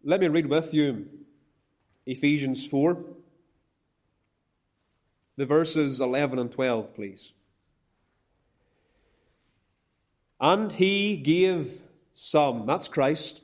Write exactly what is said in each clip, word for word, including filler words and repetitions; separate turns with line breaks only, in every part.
let me read with you Ephesians four, the verses eleven and twelve, please. And he gave some, that's Christ.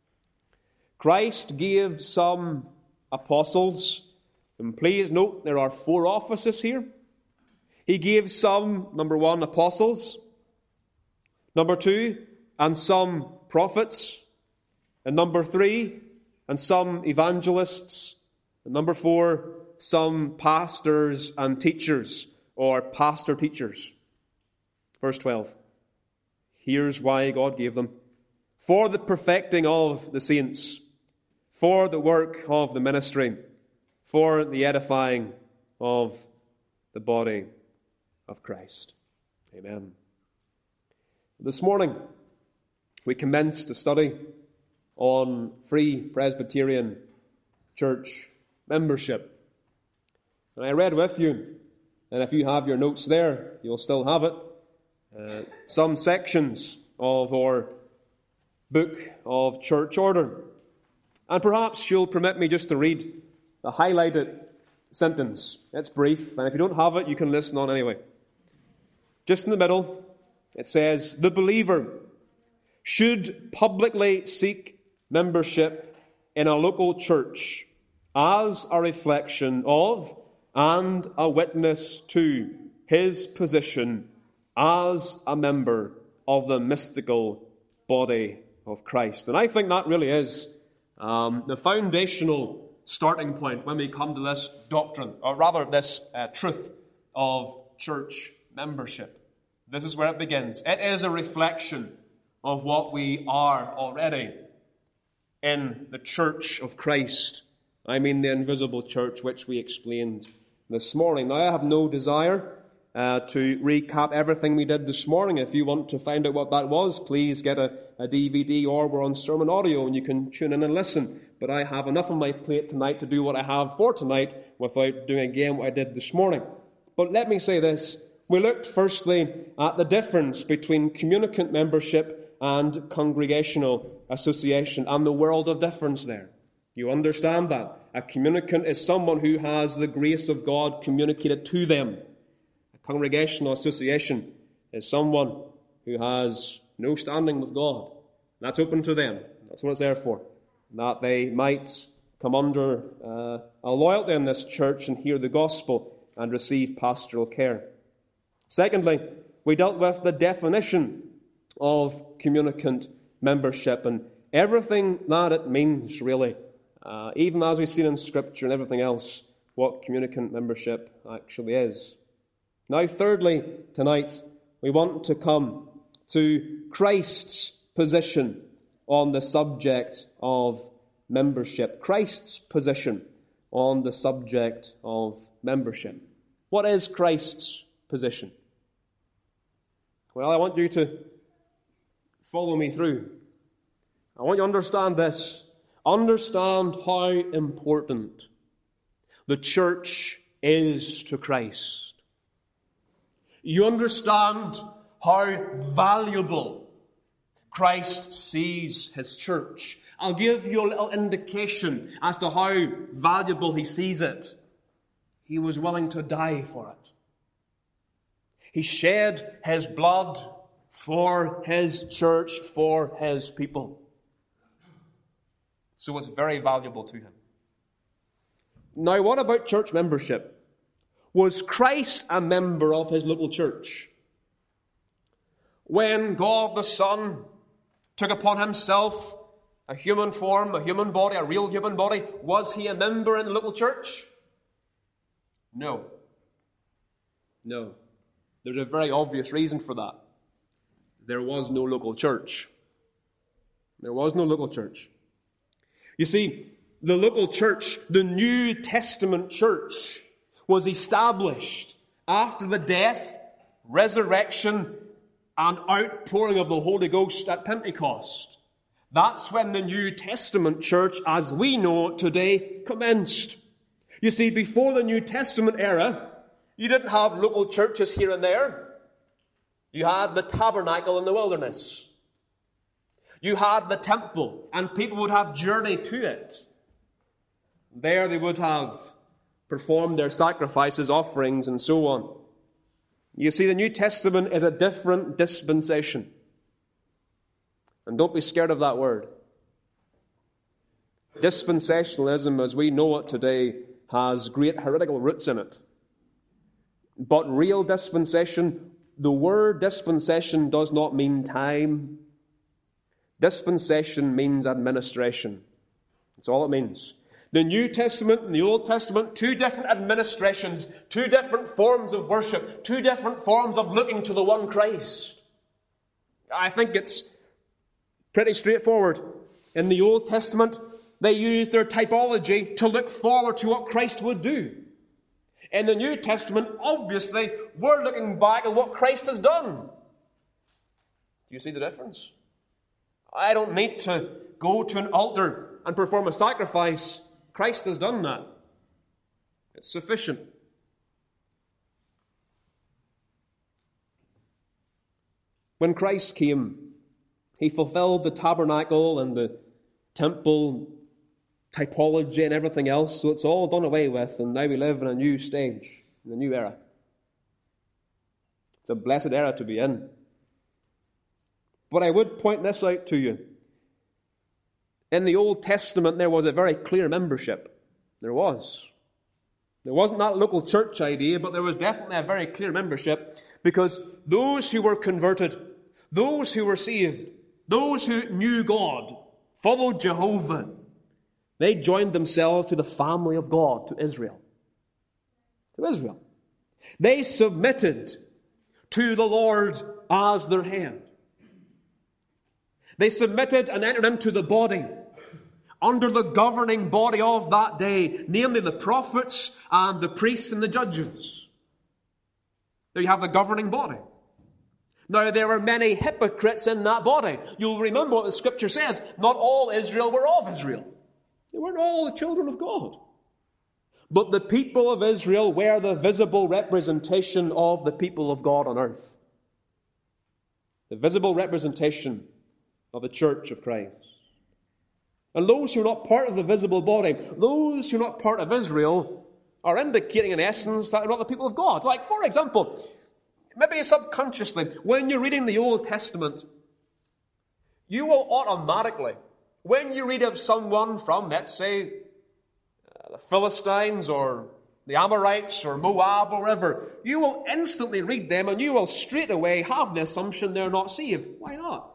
Christ gave some apostles, and please note there are four offices here. He gave some, number one, apostles, number two, and some prophets, and number three, and some evangelists, and number four, some pastors and teachers, or pastor-teachers. Verse twelve. Here's why God gave them. For the perfecting of the saints, for the work of the ministry, for the edifying of the body of Christ. Amen. This morning, we commenced a study on Free Presbyterian Church membership. And I read with you, and if you have your notes there, you'll still have it, uh, some sections of our book of church order. And perhaps you'll permit me just to read the highlighted sentence. It's brief, and if you don't have it, you can listen on anyway. Just in the middle, it says, the believer should publicly seek membership in a local church as a reflection of and a witness to his position as a member of the mystical body of Christ. And I think that really is um, the foundational starting point when we come to this doctrine, or rather this uh, truth of church membership. This is where it begins. It is a reflection of what we are already in the church of Christ. I mean the invisible church, which we explained this morning. Now, I have no desire uh, to recap everything we did this morning. If you want to find out what that was, please get a, a D V D, or we're on sermon audio and you can tune in and listen. But I have enough on my plate tonight to do what I have for tonight without doing again what I did this morning. But let me say this. We looked firstly at the difference between communicant membership and congregational association and the world of difference there. You understand that? A communicant is someone who has the grace of God communicated to them. A congregational association is someone who has no standing with God. That's open to them. That's what it's there for. That they might come under uh, a loyalty in this church and hear the gospel and receive pastoral care. Secondly, we dealt with the definition of communicant membership and everything that it means, really, uh, even as we've seen in Scripture and everything else, what communicant membership actually is. Now, thirdly, tonight, we want to come to Christ's position on the subject of membership. Christ's position on the subject of membership. What is Christ's position? Well, I want you to follow me through. I want you to understand this. Understand how important the church is to Christ. You understand how valuable Christ sees his church. I'll give you a little indication as to how valuable he sees it. He was willing to die for it. He shed his blood for his church, for his people. So it's very valuable to him. Now, what about church membership? Was Christ a member of his local church? When God the Son took upon himself a human form, a human body, a real human body, was he a member in the local church? No. No. There's a very obvious reason for that. There was no local church. There was no local church. You see, the local church, the New Testament church, was established after the death, resurrection, and outpouring of the Holy Ghost at Pentecost. That's when the New Testament church, as we know it today, commenced. You see, before the New Testament era, you didn't have local churches here and there. You had the tabernacle in the wilderness. You had the temple, and people would have journeyed to it. There they would have performed their sacrifices, offerings, and so on. You see, the New Testament is a different dispensation. And don't be scared of that word. Dispensationalism, as we know it today, has great heretical roots in it. But real dispensation, the word dispensation does not mean time. Dispensation means administration. That's all it means. The New Testament and the Old Testament, two different administrations, two different forms of worship, two different forms of looking to the one Christ. I think it's pretty straightforward. In the Old Testament, they used their typology to look forward to what Christ would do. In the New Testament, obviously, we're looking back at what Christ has done. Do you see the difference? I don't need to go to an altar and perform a sacrifice. Christ has done that. It's sufficient. When Christ came, he fulfilled the tabernacle and the temple typology and everything else, so it's all done away with, and now we live in a new stage, in a new era. It's a blessed era to be in. But I would point this out to you. In the Old Testament, there was a very clear membership. There was. There wasn't that local church idea, but there was definitely a very clear membership, because those who were converted, those who were saved, those who knew God, followed Jehovah, they joined themselves to the family of God, to Israel. To Israel. They submitted to the Lord as their head. They submitted and entered into the body, under the governing body of that day, namely the prophets and the priests and the judges. There you have the governing body. Now, there were many hypocrites in that body. You'll remember what the Scripture says. Not all Israel were of Israel. They weren't all the children of God. But the people of Israel were the visible representation of the people of God on earth. The visible representation of the church of Christ. And those who are not part of the visible body, those who are not part of Israel, are indicating in essence that they're not the people of God. Like, for example, maybe subconsciously, when you're reading the Old Testament, you will automatically, when you read of someone from, let's say, uh, the Philistines or the Amorites or Moab or wherever, you will instantly read them and you will straight away have the assumption they're not saved. Why not?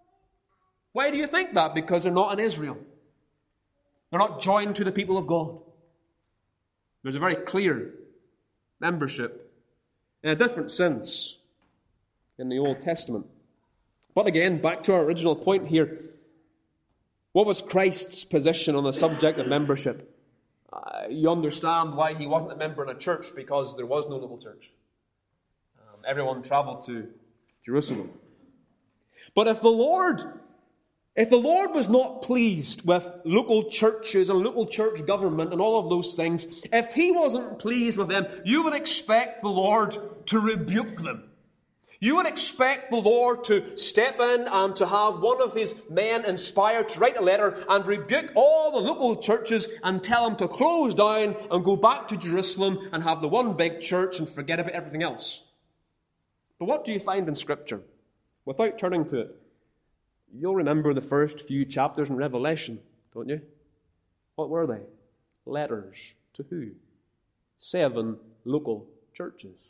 Why do you think that? Because they're not in Israel. They're not joined to the people of God. There's a very clear membership in a different sense in the Old Testament. But again, back to our original point here. What was Christ's position on the subject of membership? Uh, you understand why he wasn't a member in a church, because there was no local church. Um, everyone traveled to Jerusalem. But if the Lord... If the Lord was not pleased with local churches and local church government and all of those things, if he wasn't pleased with them, you would expect the Lord to rebuke them. You would expect the Lord to step in and to have one of his men inspired to write a letter and rebuke all the local churches and tell them to close down and go back to Jerusalem and have the one big church and forget about everything else. But what do you find in Scripture? Without turning to it, you'll remember the first few chapters in Revelation, don't you? What were they? Letters to who? Seven local churches.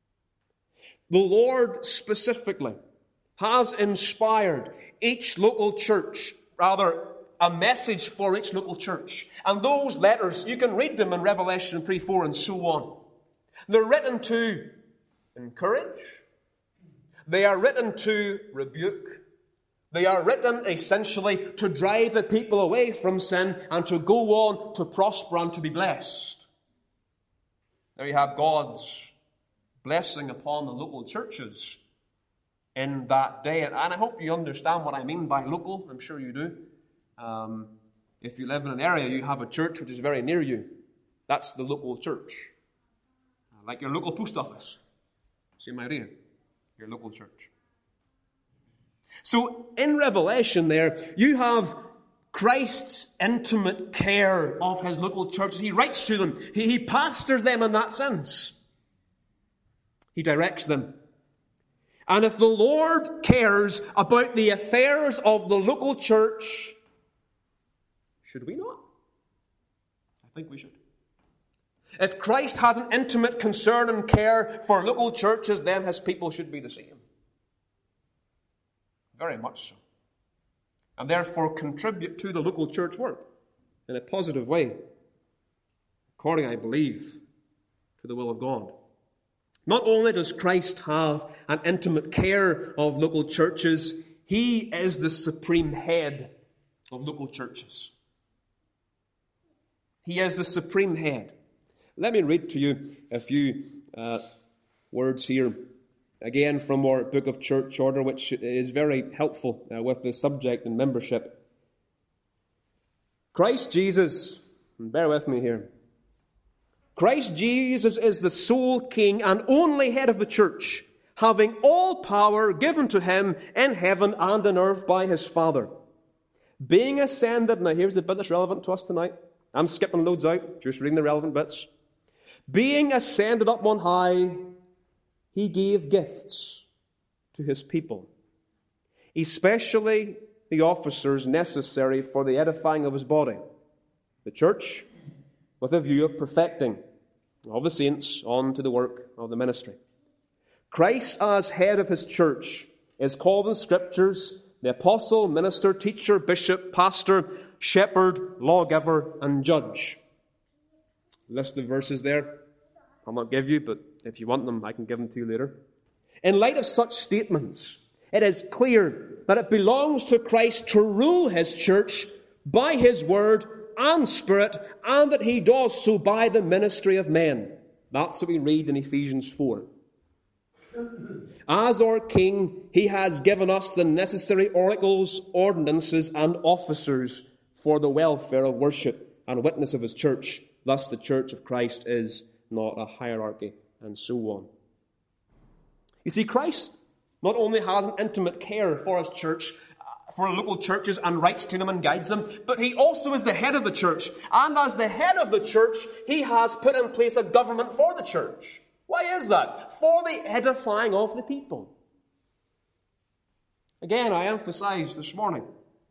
The Lord specifically has inspired each local church, rather a message for each local church. And those letters, you can read them in Revelation three, four, and so on. They're written to encourage. They are written to rebuke. They are written essentially to drive the people away from sin and to go on to prosper and to be blessed. There you have God's blessing upon the local churches in that day. And I hope you understand what I mean by local. I'm sure you do. Um, if you live in an area, you have a church which is very near you. That's the local church. Like your local post office. Same idea. Your local church. So in Revelation there, you have Christ's intimate care of his local churches. He writes to them. He, he pastors them in that sense. He directs them. And if the Lord cares about the affairs of the local church, should we not? I think we should. If Christ has an intimate concern and care for local churches, then his people should be the same. Very much so. And therefore contribute to the local church work in a positive way, according, I believe, to the will of God. Not only does Christ have an intimate care of local churches, he is the supreme head of local churches. He is the supreme head. Let me read to you a few uh, words here, again from our Book of Church Order, which is very helpful uh, with the subject and membership. Christ Jesus, and bear with me here, Christ Jesus is the sole King and only head of the church, having all power given to him in heaven and on earth by his Father. Being ascended, now here's the bit that's relevant to us tonight. I'm skipping loads out, just reading the relevant bits. Being ascended up on high, he gave gifts to his people, especially the officers necessary for the edifying of his body, the church, with a view of perfecting of the saints on to the work of the ministry. Christ, as head of his church, is called in Scriptures the apostle, minister, teacher, bishop, pastor, shepherd, lawgiver, and judge. List of verses there. I'll not give you, but if you want them, I can give them to you later. In light of such statements, it is clear that it belongs to Christ to rule his church by his word and Spirit, and that he does so by the ministry of men. That's what we read in Ephesians four. As our King, he has given us the necessary oracles, ordinances, and officers for the welfare of worship and witness of his church. Thus the church of Christ is not a hierarchy, and so on. You see, Christ not only has an intimate care for his church, for local churches, and writes to them and guides them, but he also is the head of the church. And as the head of the church, he has put in place a government for the church. Why is that? For the edifying of the people. Again, I emphasize this morning,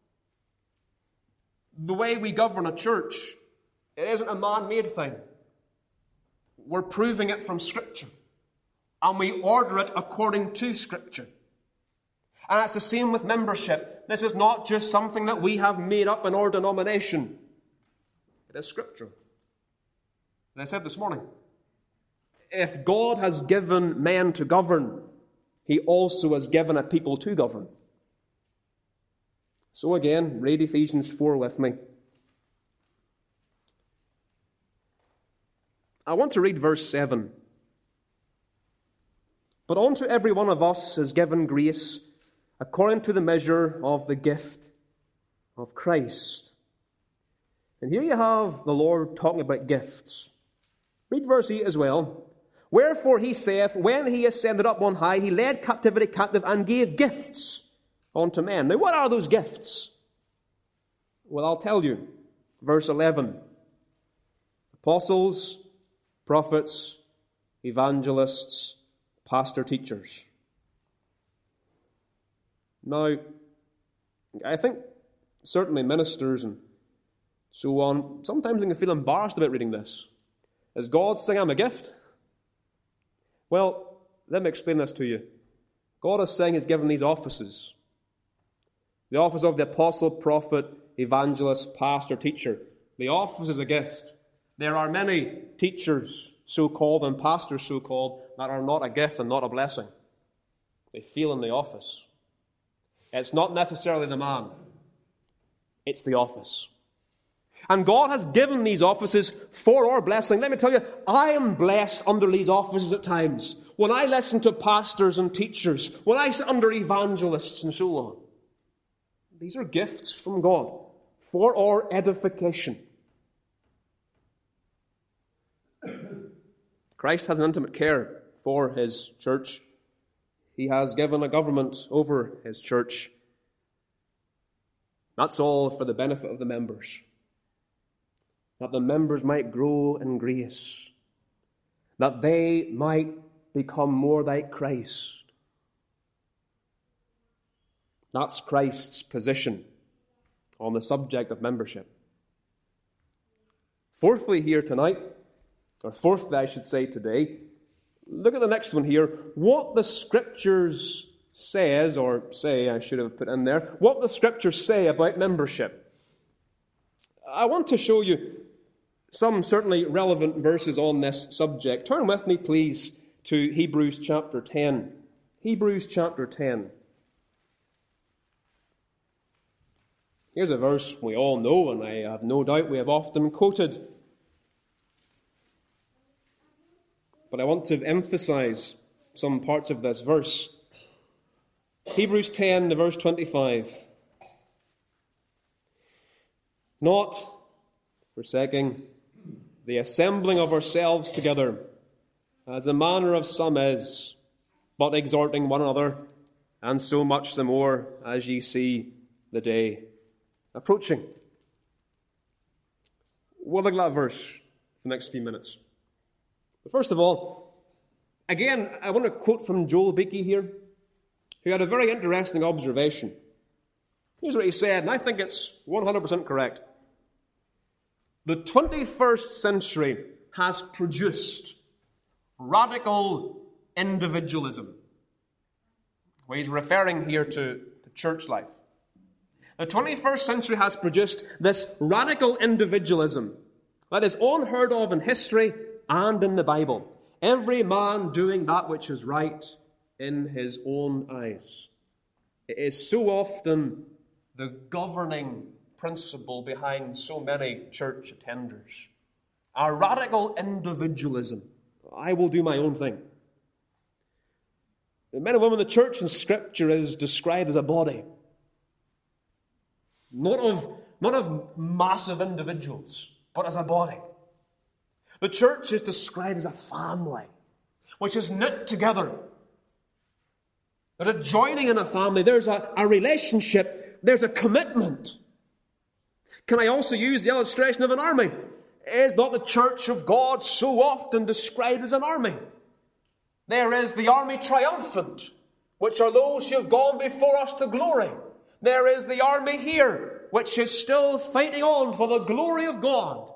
the way we govern a church, it isn't a man-made thing. We're proving it from Scripture. And we order it according to Scripture. And it's the same with membership. This is not just something that we have made up in our denomination. It is scriptural. And I said this morning, if God has given men to govern, he also has given a people to govern. So again, read Ephesians four with me. I want to read verse seven. But unto every one of us is given grace according to the measure of the gift of Christ. And here you have the Lord talking about gifts. Read verse eight as well. Wherefore he saith, when he ascended up on high, he led captivity captive and gave gifts unto men. Now what are those gifts? Well, I'll tell you. Verse eleven. Apostles, prophets, evangelists, pastor, teachers. Now, I think certainly ministers and so on, sometimes they can feel embarrassed about reading this. Is God saying I'm a gift? Well, let me explain this to you. God is saying he's given these offices. The office of the apostle, prophet, evangelist, pastor, teacher. The office is a gift. There are many teachers, so-called, and pastors, so-called, that are not a gift and not a blessing. They feel in the office. It's not necessarily the man. It's the office. And God has given these offices for our blessing. Let me tell you, I am blessed under these offices at times. When I listen to pastors and teachers, when I sit under evangelists and so on. These are gifts from God for our edification. Christ has an intimate care for his church. He has given a government over his church. That's all for the benefit of the members, that the members might grow in grace, that they might become more like Christ. That's Christ's position on the subject of membership. Fourthly, here tonight, or fourthly, I should say today, look at the next one here. What the Scriptures says, or say, I should have put in there, what the Scriptures say about membership. I want to show you some certainly relevant verses on this subject. Turn with me, please, to Hebrews chapter ten. Hebrews chapter ten. Here's a verse we all know, and I have no doubt we have often quoted. But I want to emphasize some parts of this verse. Hebrews ten, verse twenty-five. Not forsaking the assembling of ourselves together, as the manner of some is, but exhorting one another, and so much the more as ye see the day approaching. We'll look at that verse for the next few minutes. But first of all, again, I want to quote from Joel Beakey here, who had a very interesting observation. Here's what he said, and I think it's one hundred percent correct. The twenty-first century has produced radical individualism. Well, he's referring here to, to church life. The twenty-first century has produced this radical individualism that is unheard of in history and in the Bible. Every man doing that which is right in his own eyes. It is so often the governing principle behind so many church attenders. A radical individualism. I will do my own thing. The men and women of the church in Scripture is described as a body. Not of, not of massive individuals, but as a body. The church is described as a family, which is knit together. There's a joining in a family. There's a, a relationship. There's a commitment. Can I also use the illustration of an army? Is not the church of God so often described as an army? There is the army triumphant, which are those who have gone before us to glory. There is the army here, which is still fighting on for the glory of God.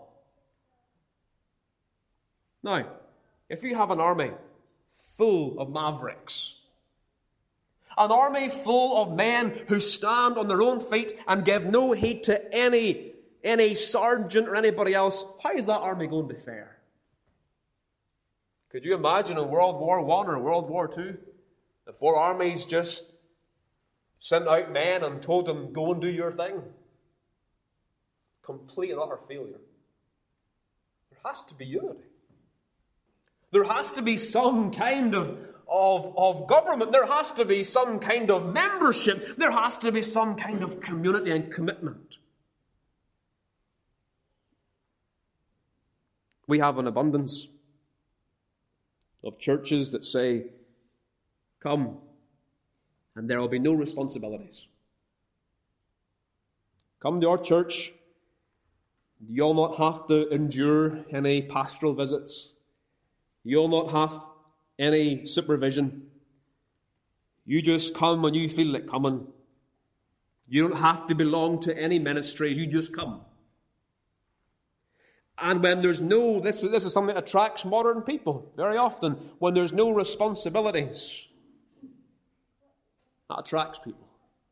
Now, if you have an army full of mavericks, an army full of men who stand on their own feet and give no heed to any, any sergeant or anybody else, how is that army going to fare? Could you imagine in World War One or World War Two, the four armies just sent out men and told them, go and do your thing? Complete and utter failure. There has to be unity. There has to be some kind of, of, of government. There has to be some kind of membership. There has to be some kind of community and commitment. We have an abundance of churches that say, come, and there will be no responsibilities. Come to our church. You'll not have to endure any pastoral visits. You'll not have any supervision. You just come when you feel like coming. You don't have to belong to any ministries. You just come. And when there's no, this is, this is something that attracts modern people very often, when there's no responsibilities, that attracts people.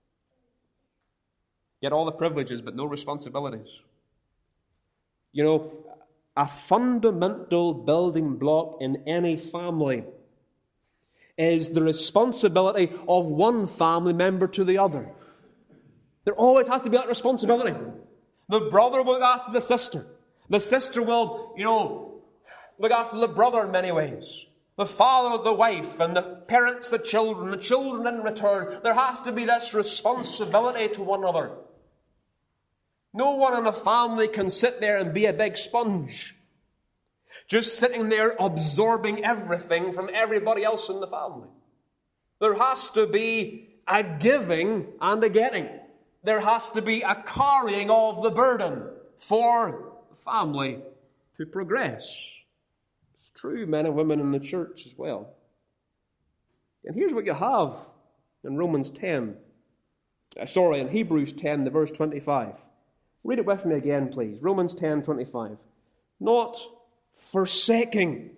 Get all the privileges, but no responsibilities. You know, a fundamental building block in any family is the responsibility of one family member to the other. There always has to be that responsibility. The brother will look after the sister. The sister will, you know, look after the brother in many ways. The father, the wife, and the parents, the children, the children in return. There has to be this responsibility to one another. No one in a family can sit there and be a big sponge, just sitting there absorbing everything from everybody else in the family. There has to be a giving and a getting. There has to be a carrying of the burden for the family to progress. It's true, men and women in the church as well. And here's what you have in Romans ten. Uh, sorry, in Hebrews ten, the verse twenty-five. Read it with me again, please. Romans ten, twenty-five. Not forsaking.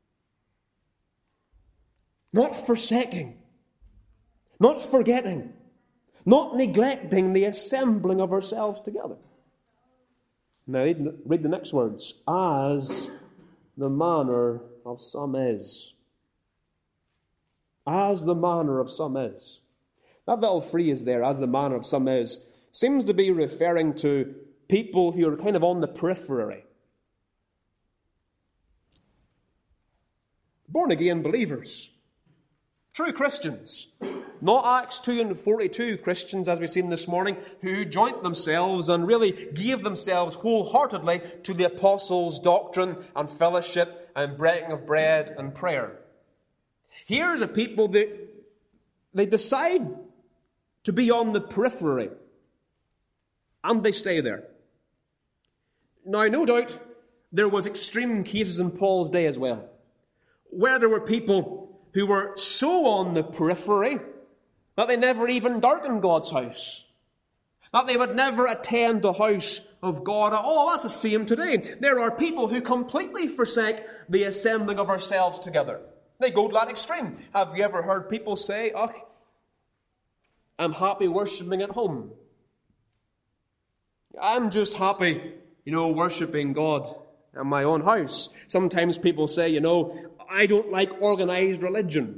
Not forsaking. Not forgetting. Not neglecting the assembling of ourselves together. Now, read the next words. As the manner of some is. As the manner of some is. That little phrase there, as the manner of some is, seems to be referring to people who are kind of on the periphery. Born-again believers. True Christians. Not Acts two and forty-two Christians, as we've seen this morning, who joined themselves and really gave themselves wholeheartedly to the apostles' doctrine and fellowship and breaking of bread and prayer. Here's a people that they decide to be on the periphery, and they stay there. Now, no doubt, there was extreme cases in Paul's day as well, where there were people who were so on the periphery that they never even darkened God's house, that they would never attend the house of God at all. That's the same today. There are people who completely forsake the assembling of ourselves together. They go to that extreme. Have you ever heard people say, oh, I'm happy worshipping at home. I'm just happy, you know, worshipping God in my own house. Sometimes people say, you know, I don't like organized religion.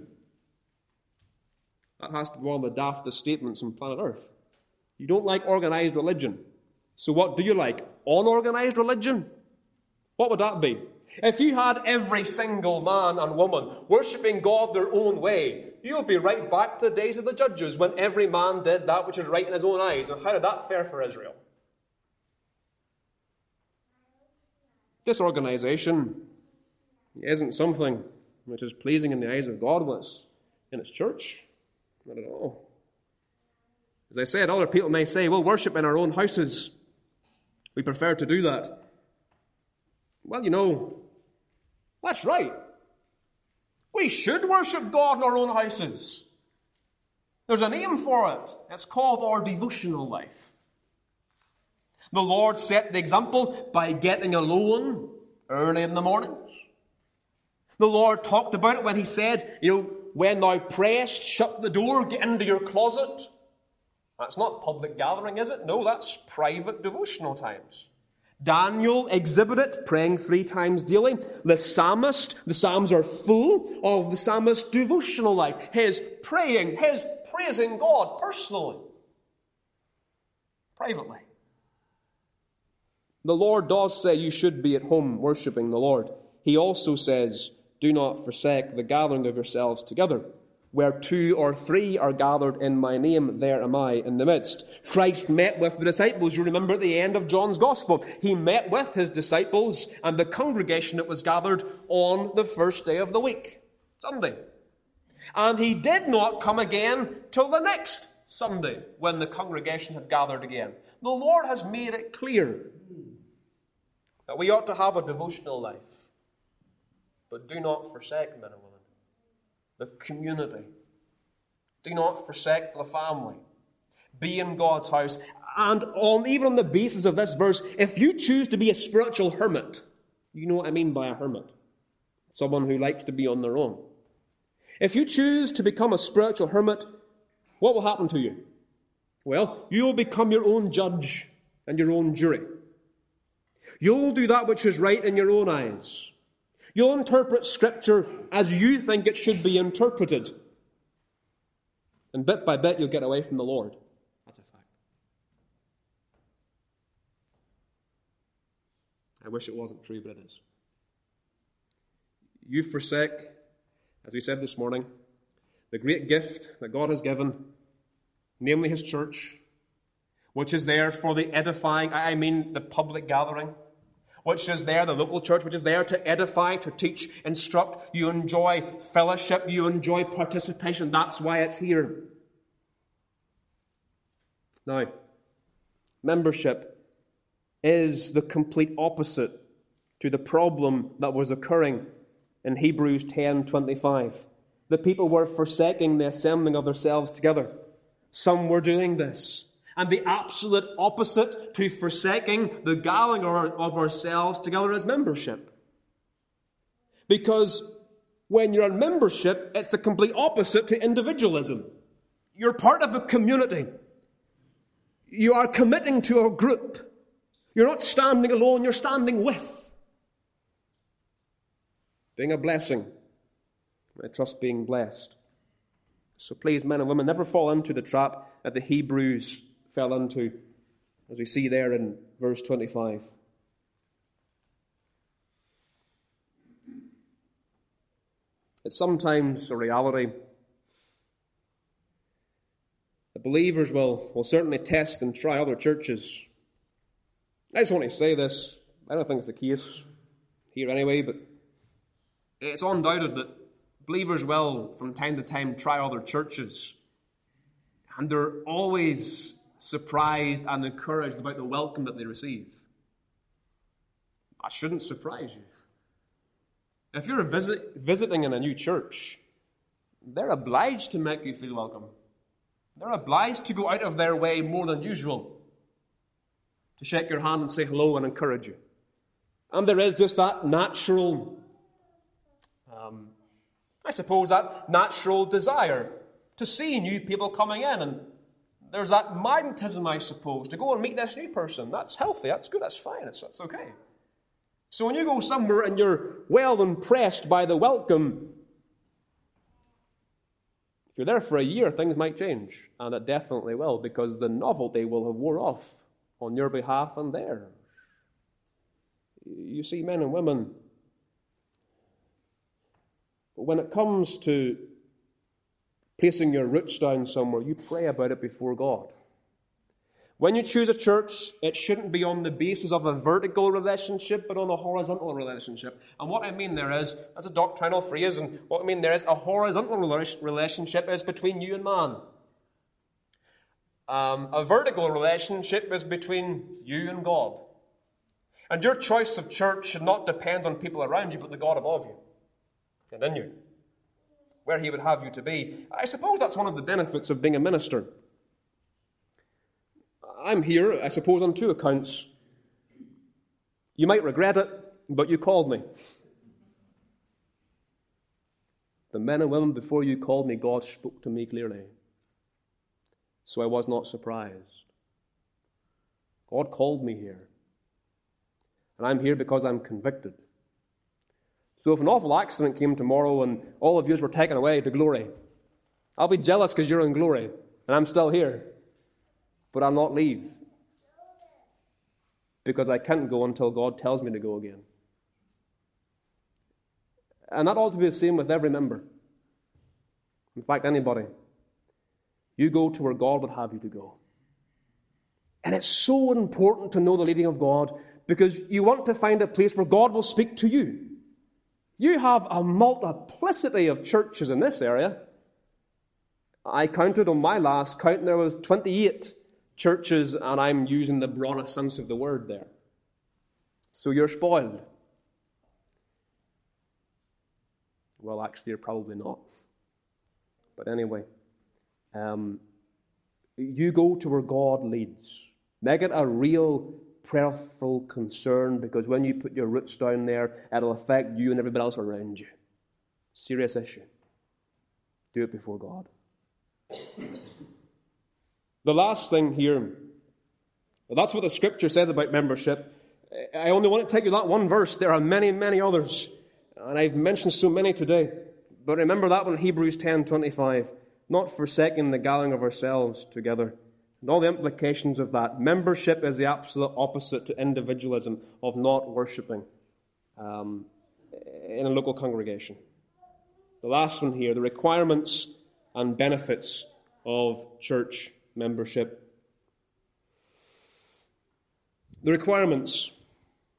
That has to be one of the daftest statements on planet Earth. You don't like organized religion. So what do you like? Unorganized religion? What would that be? If you had every single man and woman worshipping God their own way, you'll be right back to the days of the judges when every man did that which is right in his own eyes. And how did that fare for Israel? Disorganization isn't something which is pleasing in the eyes of God when it's in His church. Not at all. As I said, other people may say, we'll worship in our own houses. We prefer to do that. Well, you know, that's right. We should worship God in our own houses. There's a name for it. It's called our devotional life. The Lord set the example by getting alone early in the mornings. The Lord talked about it when He said, you know, when thou prayest, shut the door, get into your closet. That's not public gathering, is it? No, that's private devotional times. Daniel exhibited praying three times daily. The psalmist, the psalms are full of the psalmist's devotional life. His praying, his praising God personally, privately. The Lord does say you should be at home worshipping the Lord. He also says, do not forsake the gathering of yourselves together. Where two or three are gathered in my name, there am I in the midst. Christ met with the disciples. You remember at the end of John's Gospel, He met with His disciples and the congregation that was gathered on the first day of the week, Sunday. And He did not come again till the next Sunday when the congregation had gathered again. The Lord has made it clear that we ought to have a devotional life. But do not forsake, men and women, the community. Do not forsake the family. Be in God's house. And on even on the basis of this verse, if you choose to be a spiritual hermit, you know what I mean by a hermit. Someone who likes to be on their own. If you choose to become a spiritual hermit, what will happen to you? Well, you will become your own judge and your own jury. You'll do that which is right in your own eyes. You'll interpret Scripture as you think it should be interpreted. And bit by bit, you'll get away from the Lord. That's a fact. I wish it wasn't true, but it is. You forsake, as we said this morning, the great gift that God has given, namely His church, which is there for the edifying, I mean the public gathering, which is there, the local church, which is there to edify, to teach, instruct. You enjoy fellowship. You enjoy participation. That's why it's here. Now, membership is the complete opposite to the problem that was occurring in Hebrews ten twenty-five. The people were forsaking the assembling of themselves together. Some were doing this. And the absolute opposite to forsaking the gathering of ourselves together is membership. Because when you're in membership, it's the complete opposite to individualism. You're part of a community. You are committing to a group. You're not standing alone, you're standing with. Being a blessing. I trust being blessed. So please, men and women, never fall into the trap that the Hebrews fell into, as we see there in verse twenty-five. It's sometimes a reality that believers will, will certainly test and try other churches. I just want to say this. I don't think it's the case here anyway, but it's undoubted that believers will, from time to time, try other churches. And they're always surprised and encouraged about the welcome that they receive. That shouldn't surprise you. If you're visit, visiting in a new church, they're obliged to make you feel welcome. They're obliged to go out of their way more than usual to shake your hand and say hello and encourage you. And there is just that natural, um, I suppose, that natural desire to see new people coming in. And there's that magnetism, I suppose, to go and meet this new person. That's healthy, that's good, that's fine, it's, that's okay. So when you go somewhere and you're well impressed by the welcome, if you're there for a year, things might change. And it definitely will, because the novelty will have wore off on your behalf and theirs. You see, men and women, when it comes to placing your roots down somewhere, you pray about it before God. When you choose a church, it shouldn't be on the basis of a vertical relationship, but on a horizontal relationship. And what I mean there is, that's a doctrinal phrase, and what I mean there is, a horizontal relationship is between you and man. Um, a vertical relationship is between you and God. And your choice of church should not depend on people around you, but the God above you and in you, where He would have you to be. I suppose that's one of the benefits of being a minister. I'm here, I suppose, on two accounts. You might regret it, but you called me. The men and women before you called me, God spoke to me clearly. So I was not surprised. God called me here. And I'm here because I'm convicted. So if an awful accident came tomorrow and all of you were taken away to glory, I'll be jealous because you're in glory and I'm still here. But I'll not leave, because I can't go until God tells me to go again. And that ought to be the same with every member. In fact, anybody. You go to where God would have you to go. And it's so important to know the leading of God, because you want to find a place where God will speak to you. You have a multiplicity of churches in this area. I counted on my last count, and there was twenty-eight churches, and I'm using the broadest sense of the word there. So you're spoiled. Well, actually, you're probably not. But anyway, um, you go to where God leads. Make it a real prayerful concern, because when you put your roots down there, it'll affect you and everybody else around you. Serious issue. Do it before God. The last thing here, well, that's what the Scripture says about membership. I only want to take you that one verse. There are many, many others, and I've mentioned so many today. But remember that one, Hebrews ten twenty-five, not forsaking the gathering of ourselves together. And all the implications of that. Membership is the absolute opposite to individualism, of not worshipping um, in a local congregation. The last one here, the requirements and benefits of church membership. The requirements.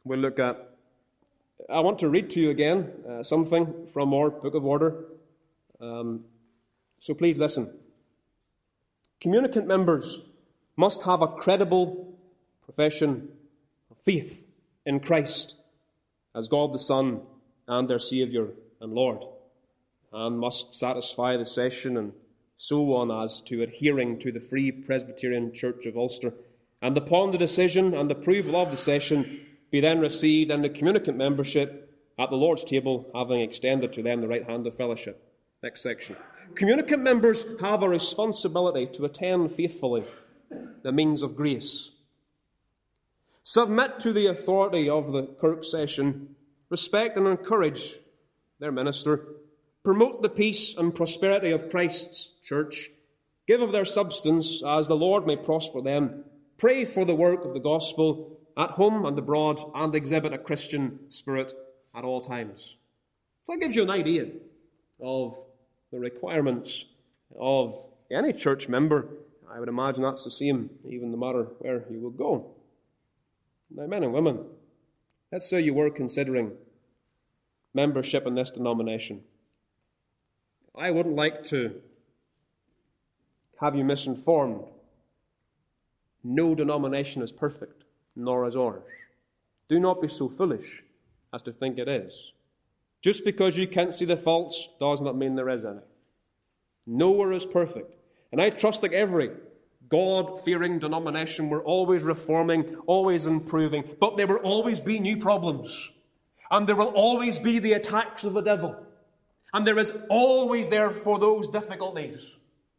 we'll look at, I want to read to you again uh, something from our Book of Order. Um, so please listen. Communicant members must have a credible profession of faith in Christ as God the Son and their Saviour and Lord, and must satisfy the session and so on as to adhering to the Free Presbyterian Church of Ulster, and upon the decision and approval of the session be then received in the communicant membership at the Lord's table, having extended to them the right hand of fellowship. Next section. Communicant members have a responsibility to attend faithfully the means of grace, submit to the authority of the Kirk session, respect and encourage their minister, promote the peace and prosperity of Christ's church, give of their substance as the Lord may prosper them, pray for the work of the gospel at home and abroad, and exhibit a Christian spirit at all times. So that gives you an idea of the requirements of any church member. I would imagine that's the same, even no matter where you will go. Now, men and women, let's say you were considering membership in this denomination. I wouldn't like to have you misinformed. No denomination is perfect, nor is ours. Do not be so foolish as to think it is. Just because you can't see the faults does not mean there is any. Nowhere is perfect. And I trust that every God-fearing denomination we're always reforming, always improving, but there will always be new problems. And there will always be the attacks of the devil. And there is always there for those difficulties.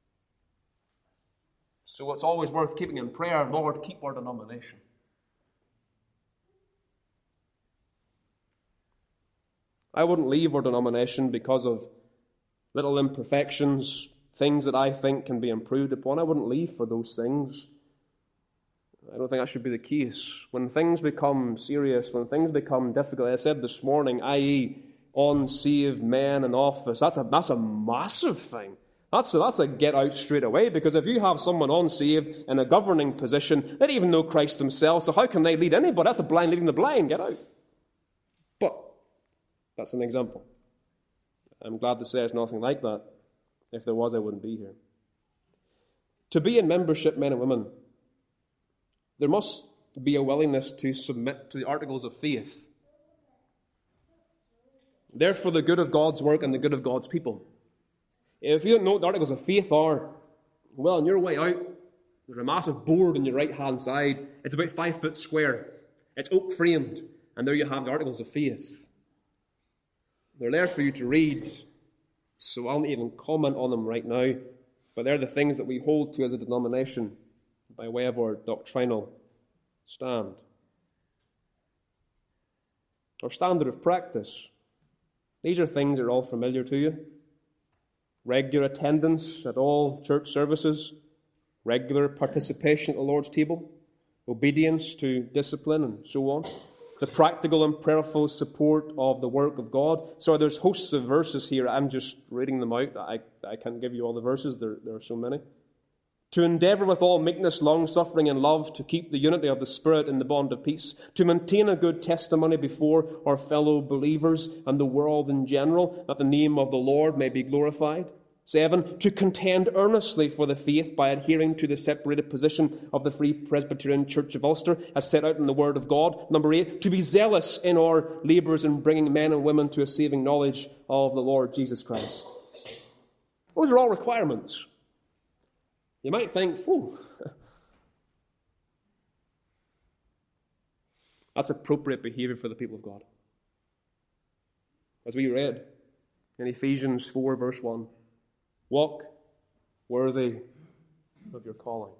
So it's always worth keeping in prayer, Lord, keep our denomination. I wouldn't leave our denomination because of little imperfections, things that I think can be improved upon. I wouldn't leave for those things. I don't think that should be the case. When things become serious, when things become difficult, as I said this morning, that is unsaved men in office, that's a, that's a massive thing. That's a, that's a get out straight away, because if you have someone unsaved in a governing position, they don't even know Christ themselves, so how can they lead anybody? That's the blind leading the blind. Get out. But that's an example. I'm glad to say it's nothing like that. If there was, I wouldn't be here. To be in membership, men and women, there must be a willingness to submit to the articles of faith. They're for the good of God's work and the good of God's people. If you don't know what the articles of faith are, well, on your way out, there's a massive board on your right-hand side. It's about five foot square. It's oak-framed. And there you have the articles of faith. They're there for you to read, so I'll not even comment on them right now, but they're the things that we hold to as a denomination by way of our doctrinal stand. Our standard of practice. These are things that are all familiar to you. Regular attendance at all church services, regular participation at the Lord's table, obedience to discipline, and so on. The practical and prayerful support of the work of God. So there's hosts of verses here. I'm just reading them out. I, I can't give you all the verses. There, there are so many. To endeavour with all meekness, long-suffering, and love, to keep the unity of the Spirit in the bond of peace, to maintain a good testimony before our fellow believers and the world in general, that the name of the Lord may be glorified. Seven, to contend earnestly for the faith by adhering to the separated position of the Free Presbyterian Church of Ulster, as set out in the Word of God. Number eight, to be zealous in our labours in bringing men and women to a saving knowledge of the Lord Jesus Christ. Those are all requirements. You might think, whew, that's appropriate behaviour for the people of God. As we read in Ephesians four, verse one, walk worthy of your calling.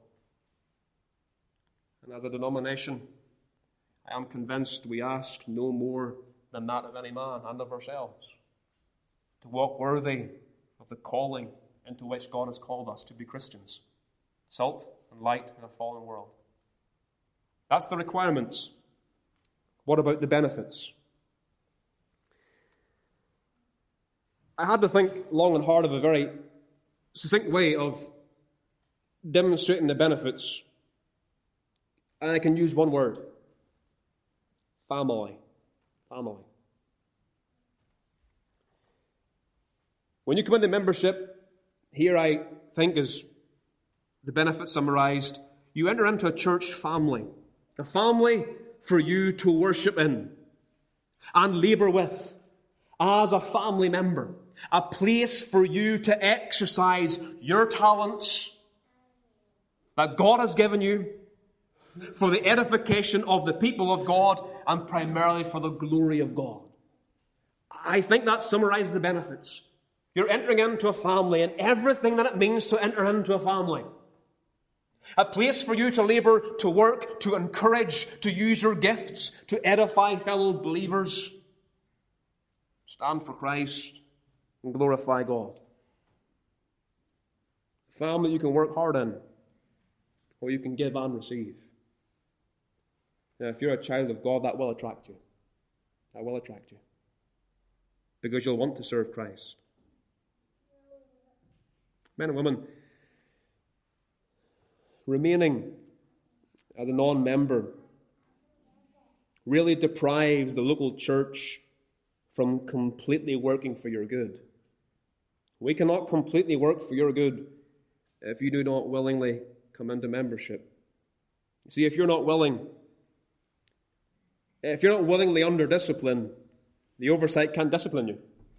And as a denomination, I am convinced we ask no more than that of any man and of ourselves. To walk worthy of the calling into which God has called us to be Christians. Salt and light in a fallen world. That's the requirements. What about the benefits? I had to think long and hard of a very succinct way of demonstrating the benefits, and I can use one word: Family. Family. When you come into membership, here I think is the benefit summarized. You enter into a church family. A family for you to worship in and labor with as a family member. A place for you to exercise your talents that God has given you for the edification of the people of God and primarily for the glory of God. I think that summarizes the benefits. You're entering into a family and everything that it means to enter into a family. A place for you to labor, to work, to encourage, to use your gifts, to edify fellow believers. Stand for Christ and glorify God. A family you can work hard in, or you can give and receive. Now, if you're a child of God, that will attract you. That will attract you. Because you'll want to serve Christ. Men and women, remaining as a non-member really deprives the local church from completely working for your good. We cannot completely work for your good if you do not willingly come into membership. You see, if you're not willing, if you're not willingly under discipline, the oversight can't discipline you.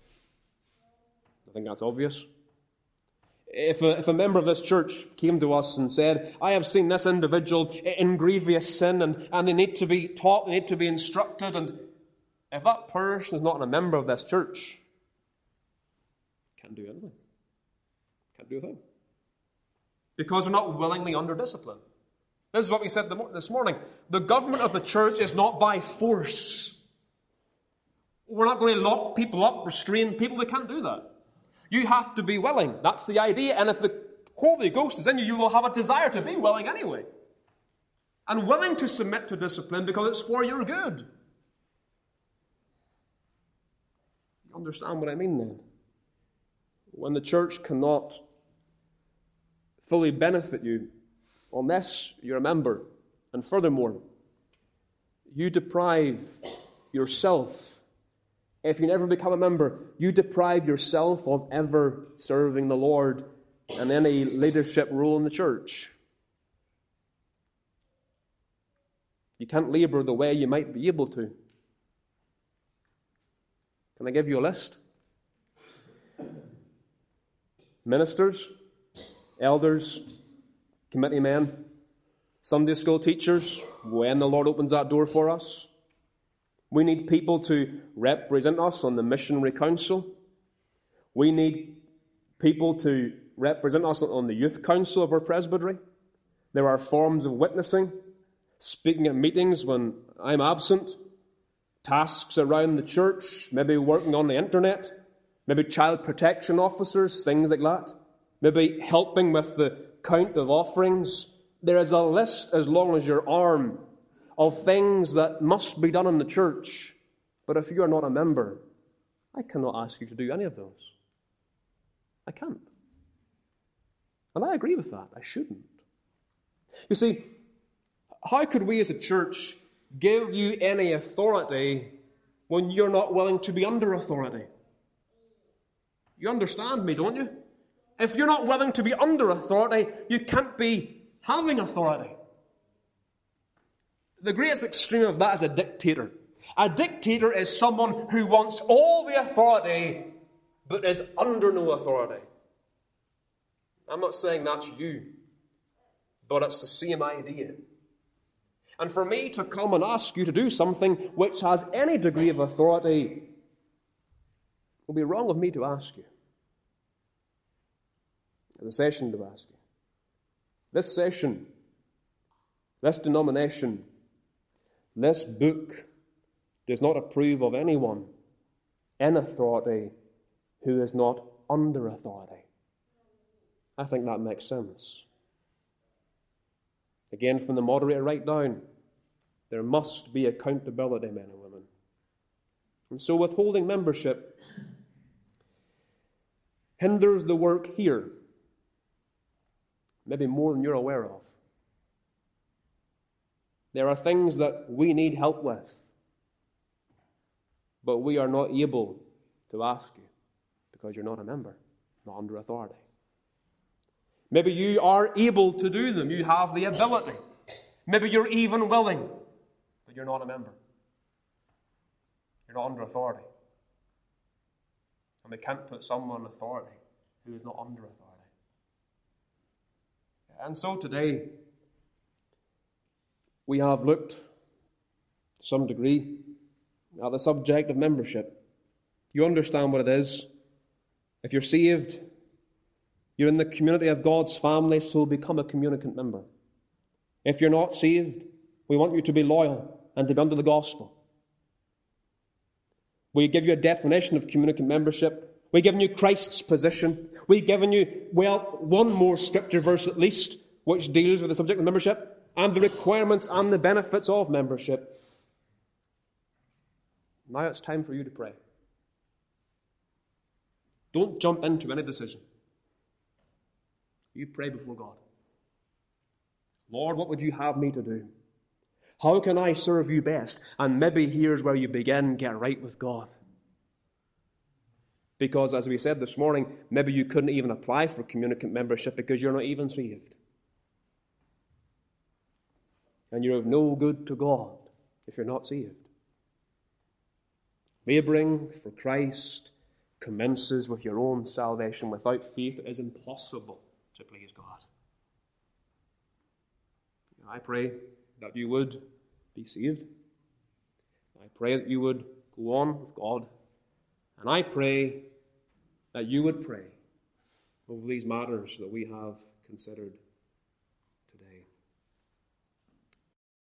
I think that's obvious. If a, if a member of this church came to us and said, I have seen this individual in grievous sin and, and they need to be taught, they need to be instructed, and if that person is not a member of this church, can't do anything. Can't do a thing. Because they're not willingly under discipline. This is what we said this morning. The government of the church is not by force. We're not going to lock people up, restrain people. We can't do that. You have to be willing. That's the idea. And if the Holy Ghost is in you, you will have a desire to be willing anyway. And willing to submit to discipline because it's for your good. You understand what I mean then? When the church cannot fully benefit you unless you're a member, and furthermore, you deprive yourself. If you never become a member, you deprive yourself of ever serving the Lord in any leadership role in the church. You can't labor the way you might be able to. Can I give you a list? Ministers, elders, committee men, Sunday school teachers, when the Lord opens that door for us. We need people to represent us on the missionary council. We need people to represent us on the youth council of our presbytery. There are forms of witnessing, speaking at meetings when I'm absent, tasks around the church, maybe working on the internet, maybe child protection officers, things like that, maybe helping with the count of offerings. There is a list as long as your arm of things that must be done in the church. But if you are not a member, I cannot ask you to do any of those. I can't. And I agree with that. I shouldn't. You see, how could we as a church give you any authority when you're not willing to be under authority? You understand me, don't you? If you're not willing to be under authority, you can't be having authority. The greatest extreme of that is a dictator. A dictator is someone who wants all the authority, but is under no authority. I'm not saying that's you, but it's the same idea. And for me to come and ask you to do something which has any degree of authority, it will be wrong of me to ask you. As a session to ask you. This session, this denomination, this book does not approve of anyone in authority who is not under authority. I think that makes sense. Again, from the moderator right down, there must be accountability, men and women. And so withholding membership hinders the work here, maybe more than you're aware of. There are things that we need help with. but we are not able to ask you because you're not a member, not under authority. Maybe you are able to do them. You have the ability. Maybe you're even willing, but you're not a member. You're not under authority. And we can't put someone in authority who is not under authority. And so today, we have looked, to some degree, at the subject of membership. You understand what it is. If you're saved, you're in the community of God's family, so become a communicant member. If you're not saved, we want you to be loyal and to be under the gospel. We give you a definition of communicant membership. We've given you Christ's position. We've given you, well, one more scripture verse at least, which deals with the subject of membership and the requirements and the benefits of membership. Now it's time for you to pray. Don't jump into any decision. You pray before God. Lord, what would you have me to do? How can I serve you best? And maybe here's where you begin, get right with God. Because, as we said this morning, maybe you couldn't even apply for communicant membership because you're not even saved. And you're of no good to God if you're not saved. Laboring for Christ commences with your own salvation. Without faith, it is impossible to please God. I pray that you would be saved. I pray that you would go on with God. And I pray that you would pray over these matters that we have considered